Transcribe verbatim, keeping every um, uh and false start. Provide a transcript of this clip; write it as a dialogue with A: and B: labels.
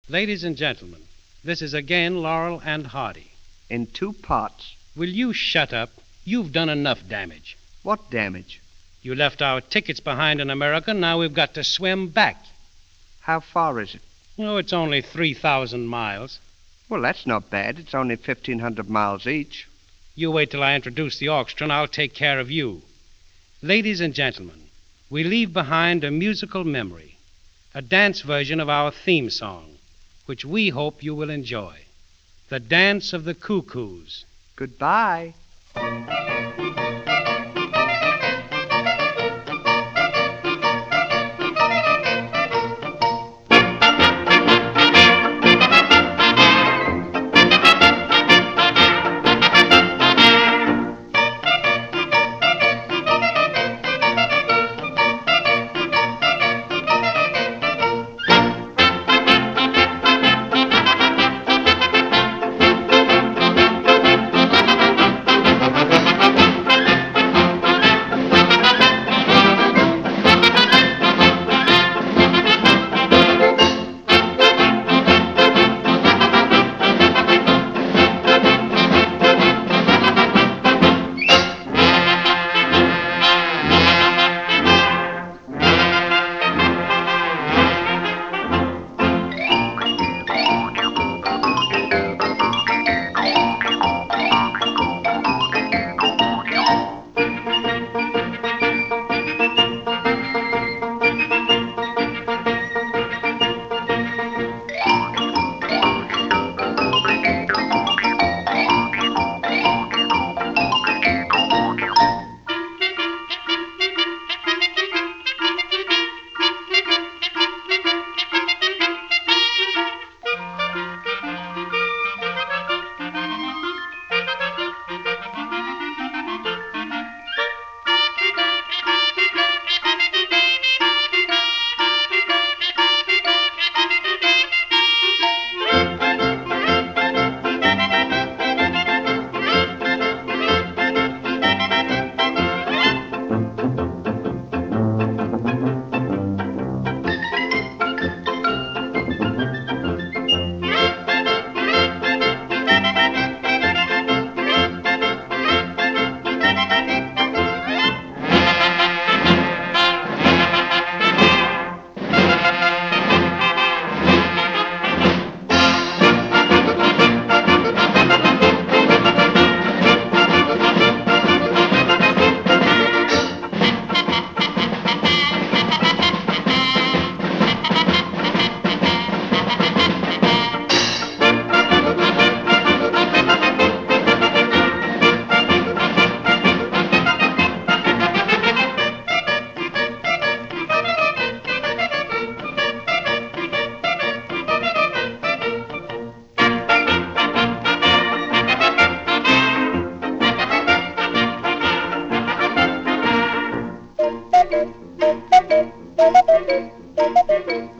A: Ladies and gentlemen, this is again Laurel and Hardy.
B: In two parts.
A: Will you shut up? You've done enough damage.
B: What damage?
A: You left our tickets behind in America. Now we've got to swim back.
B: How far is it?
A: Oh, it's only three thousand miles.
B: Well, that's not bad. It's only fifteen hundred miles each.
A: You wait till I introduce the orchestra, and I'll take care of you. Ladies and gentlemen, we leave behind a musical memory, a dance version of our theme song, which we hope you will enjoy. The Dance of the Cuckoos.
B: Goodbye.
C: Thank you.